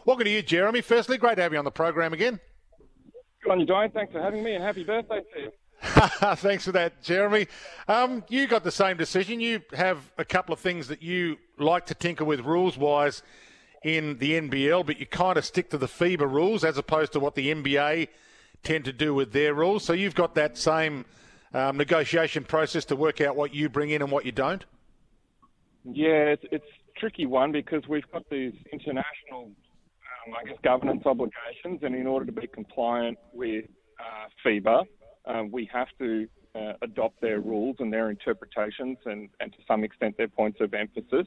Welcome to you, Jeremy. Firstly, great to have you on the program again. Good on you, Dwayne. Thanks for having me, and happy birthday to you. Thanks for that, Jeremy. You got the same decision. You have a couple of things that you like to tinker with rules-wise in the NBL, but you kind of stick to the FIBA rules as opposed to what the NBA tend to do with their rules. So you've got that same negotiation process to work out what you bring in and what you don't? Yeah, it's a tricky one because we've got these international, governance obligations, and in order to be compliant with FIBA, we have to adopt their rules and their interpretations and to some extent their points of emphasis.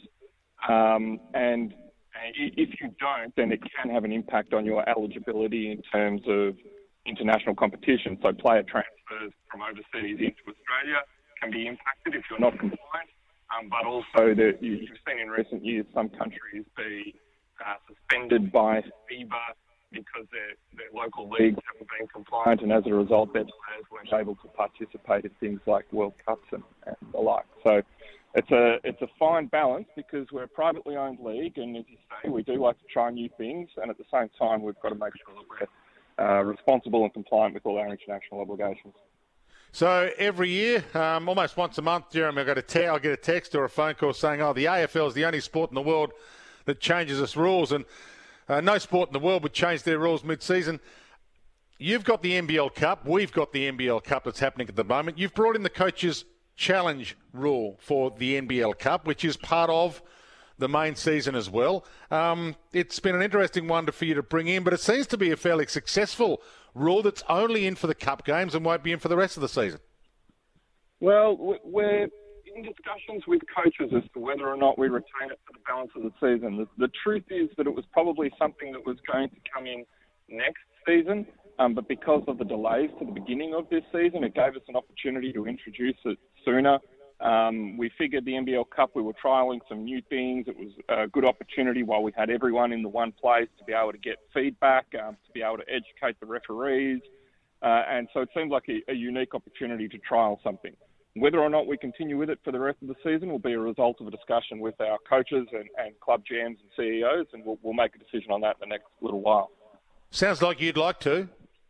And if you don't, then it can have an impact on your eligibility in terms of international competition. So player transfers from overseas into Australia can be impacted if you're not compliant. But also you've seen in recent years some countries be suspended by FIBA because their local leagues haven't been compliant, and as a result their players weren't able to participate in things like World Cups and the like. So it's a fine balance because we're a privately owned league, and as you say, we do like to try new things, and at the same time we've got to make sure that we're responsible and compliant with all our international obligations. So every year, almost once a month, Jeremy, I'll get a text or a phone call saying, the AFL is the only sport in the world that changes its rules, and no sport in the world would change their rules mid-season. You've got the NBL Cup. We've got the NBL Cup that's happening at the moment. You've brought in the Coaches' Challenge rule for the NBL Cup, which is part of the main season as well. It's been an interesting one for you to bring in, but it seems to be a fairly successful rule that's only in for the Cup games and won't be in for the rest of the season. Well, we're in discussions with coaches as to whether or not we retain it for the balance of the season. The truth is that it was probably something that was going to come in next season, but because of the delays to the beginning of this season, it gave us an opportunity to introduce it sooner. We figured the NBL Cup, we were trialling some new things. It was a good opportunity while we had everyone in the one place to be able to get feedback, to be able to educate the referees. And so it seemed like a unique opportunity to trial something. Whether or not we continue with it for the rest of the season will be a result of a discussion with our coaches and club GMs and CEOs, and we'll make a decision on that in the next little while. Sounds like you'd like to.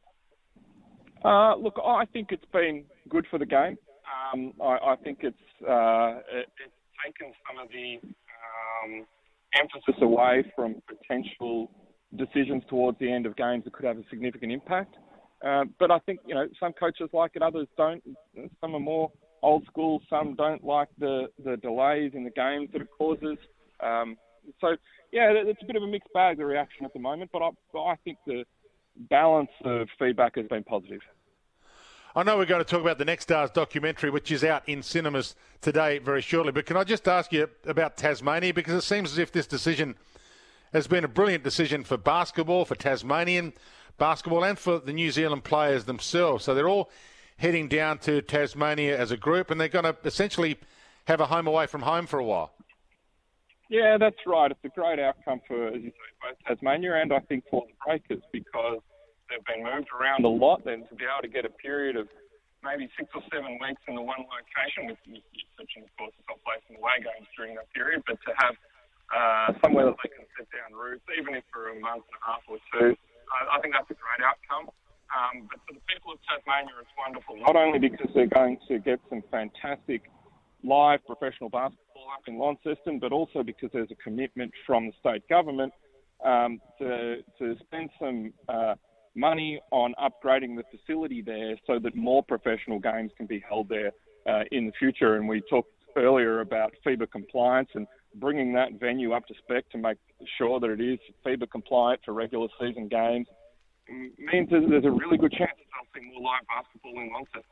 Look, I think it's been good for the game. I think it's taken some of the emphasis away from potential decisions towards the end of games that could have a significant impact. But I think, some coaches like it, others don't. Some are more old school, some don't like the delays in the games that it causes. So, it's a bit of a mixed bag, the reaction at the moment, but I think the balance of feedback has been positive. I know we're going to talk about the Next Stars documentary, which is out in cinemas today very shortly, but can I just ask you about Tasmania? Because it seems as if this decision has been a brilliant decision for basketball, for Tasmanian basketball, and for the New Zealand players themselves. So they're all heading down to Tasmania as a group, and they're going to essentially have a home away from home for a while. Yeah, that's right. It's a great outcome for, as you say, both Tasmania and I think for the Breakers, because they've been moved around a lot, and to be able to get a period of maybe 6 or 7 weeks in the one location, with the exception, of course, of placing away games during that period, but to have somewhere that they can set down roots, even if for a month and a half or two, I think that's a great outcome. But for the people of Tasmania, it's wonderful, not only because they're going to get some fantastic live professional basketball up in Launceston, but also because there's a commitment from the state government to spend some money on upgrading the facility there so that more professional games can be held there in the future. And we talked earlier about FIBA compliance, and bringing that venue up to spec to make sure that it is FIBA compliant for regular season games means there's a really good chance of seeing more live basketball in Launceston.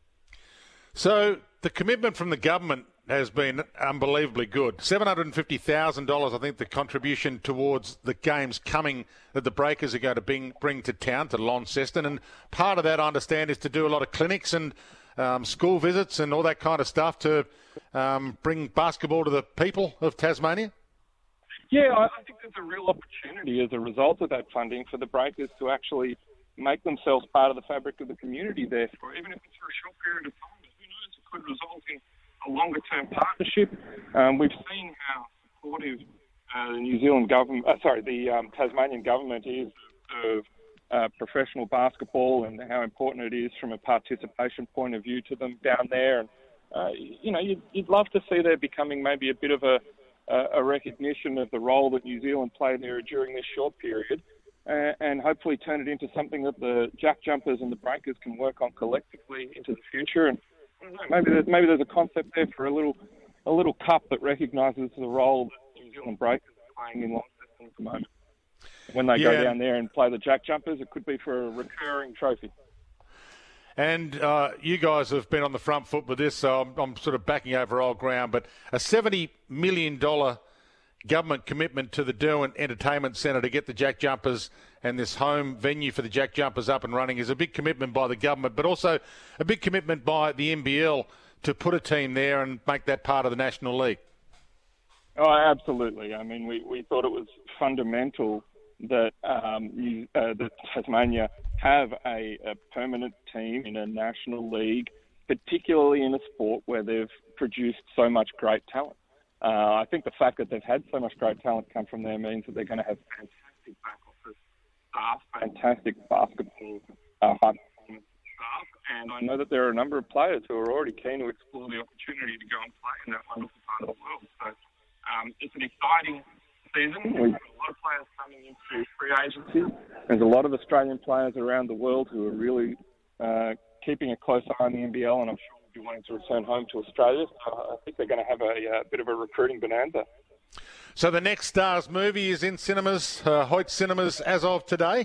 So the commitment from the government has been unbelievably good. $750,000, I think, the contribution towards the games coming that the Breakers are going to bring to town, to Launceston. And part of that, I understand, is to do a lot of clinics and school visits and all that kind of stuff to bring basketball to the people of Tasmania. Yeah, I think there's a real opportunity as a result of that funding for the Breakers to actually make themselves part of the fabric of the community there, for even if it's for a short period of time. Who knows, it could result in a longer-term partnership. We've seen how supportive the New Zealand government, the Tasmanian government is of professional basketball and how important it is from a participation point of view to them down there. And, you'd love to see there becoming maybe a bit of a recognition of the role that New Zealand played there during this short period, and hopefully turn it into something that the Jack Jumpers and the Breakers can work on collectively into the future. And maybe there's a concept there for a little cup that recognises the role that New Zealand Breakers are playing in Launceston at the moment. When they go down there and play the Jack Jumpers, it could be for a recurring trophy. And you guys have been on the front foot with this, so I'm sort of backing over old ground. But a $70 million government commitment to the Derwent Entertainment Centre to get the Jack Jumpers and this home venue for the Jack Jumpers up and running is a big commitment by the government, but also a big commitment by the NBL to put a team there and make that part of the National League. Oh, absolutely. I mean, we thought it was fundamental that that Tasmania have a permanent team in a national league, particularly in a sport where they've produced so much great talent. I think the fact that they've had so much great talent come from there means that they're going to have fantastic back office staff, fantastic basketball high performance staff, and I know that there are a number of players who are already keen to explore the opportunity to go and play in that wonderful part of the world. So it's an exciting season. We've got a lot of players coming into free agency. There's a lot of Australian players around the world who are really keeping a close eye on the NBL, and I'm sure will be wanting to return home to Australia. So I think they're going to have a bit of a recruiting bonanza. So the next Stars movie is in cinemas, Hoyt Cinemas, as of today?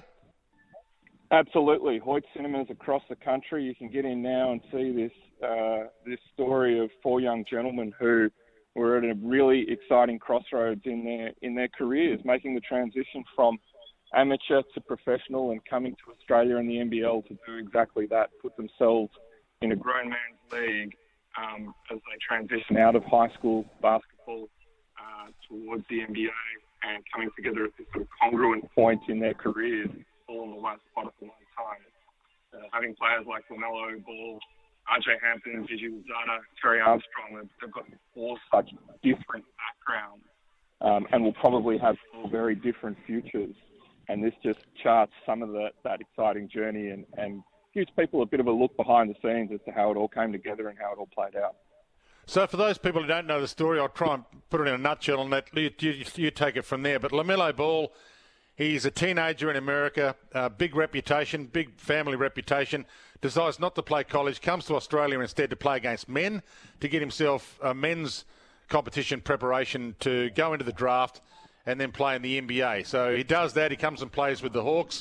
Absolutely. Hoyt Cinemas across the country. You can get in now and see this story of four young gentlemen who were at a really exciting crossroads in their careers, making the transition from amateur to professional and coming to Australia and the NBL to do exactly that, put themselves in a grown man's league as they transition out of high school basketball towards the NBA and coming together at this sort of congruent point in their careers, all in the last spot at the one time. Having players like LaMelo Ball, RJ Hampton, Gigi Lozada, Terry Armstrong, they've got four such different backgrounds and will probably have four very different futures. And this just charts some of that exciting journey and gives people a bit of a look behind the scenes as to how it all came together and how it all played out. So for those people who don't know the story, I'll try and put it in a nutshell and let you take it from there. But LaMelo Ball, he's a teenager in America, big reputation, big family reputation, decides not to play college, comes to Australia instead to play against men, to get himself a men's competition preparation to go into the draft and then play in the NBA. So he does that. He comes and plays with the Hawks.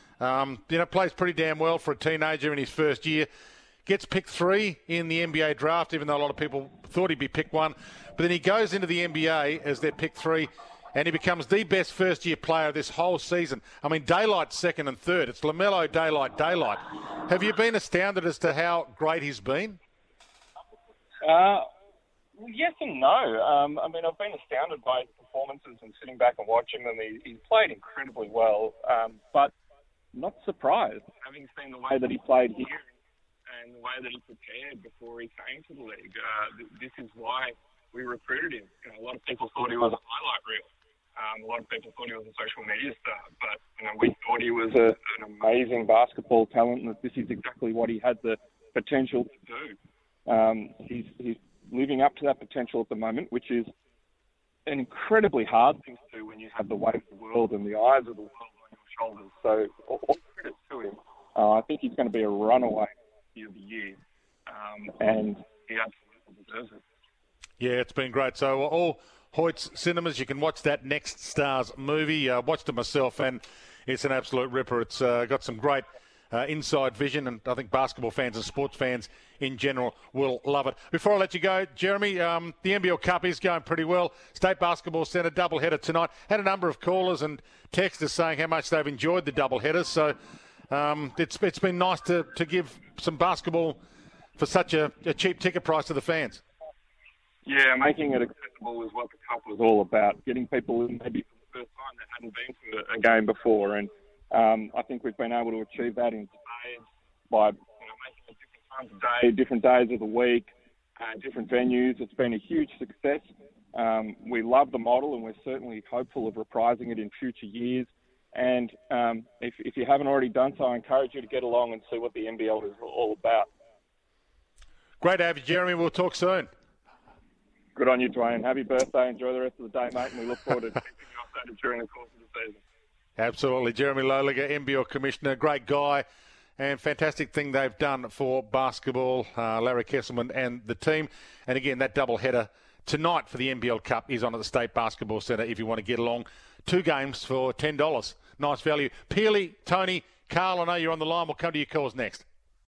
Plays pretty damn well for a teenager in his first year. Gets picked 3 in the NBA draft, even though a lot of people thought he'd be picked 1. But then he goes into the NBA as their pick 3, and he becomes the best first-year player of this whole season. I mean, Daylight's second and third. It's LaMelo, Daylight. Have you been astounded as to how great he's been? Yes and no. I've been astounded by his performances and sitting back and watching them. He's played incredibly well, but not surprised, having seen the way that he played here and the way that he prepared before he came to the league. This is why we recruited him. A lot of people thought he was a highlight reel. A lot of people thought he was a social media star, but we thought he was an amazing basketball talent, and that this is exactly what he had the potential to do. He's living up to that potential at the moment, which is an incredibly hard thing to do when you have the weight of the world and the eyes of the world on your shoulders. So all credit to him. I think he's going to be a runaway of the year, and he absolutely deserves it. Yeah, it's been great. So all Hoyt's Cinemas, you can watch that next Stars movie. Watched it myself, and it's an absolute ripper. It's got some great inside vision, and I think basketball fans and sports fans in general will love it. Before I let you go, Jeremy, the NBL Cup is going pretty well. State Basketball Centre doubleheader tonight. Had a number of callers and texters saying how much they've enjoyed the doubleheaders. So it's been nice to give some basketball for such a cheap ticket price to the fans. Yeah, making it accessible is what the Cup was all about. Getting people in maybe for the first time that hadn't been to a game before. And I think we've been able to achieve that in spades by making it different times of day, different days of the week, different venues. It's been a huge success. We love the model, and we're certainly hopeful of reprising it in future years. And if you haven't already done so, I encourage you to get along and see what the NBL is all about. Great to have you, Jeremy. We'll talk soon. Good on you, Dwayne. Happy birthday. Enjoy the rest of the day, mate, and we look forward to keeping you updated during the course of the season. Absolutely. Jeremy Loliger, NBL Commissioner, great guy, and fantastic thing they've done for basketball, Larry Kesselman and the team. And again, that double-header tonight for the NBL Cup is on at the State Basketball Centre if you want to get along. 2 games for $10. Nice value. Peely, Tony, Carl, I know you're on the line. We'll come to your calls next.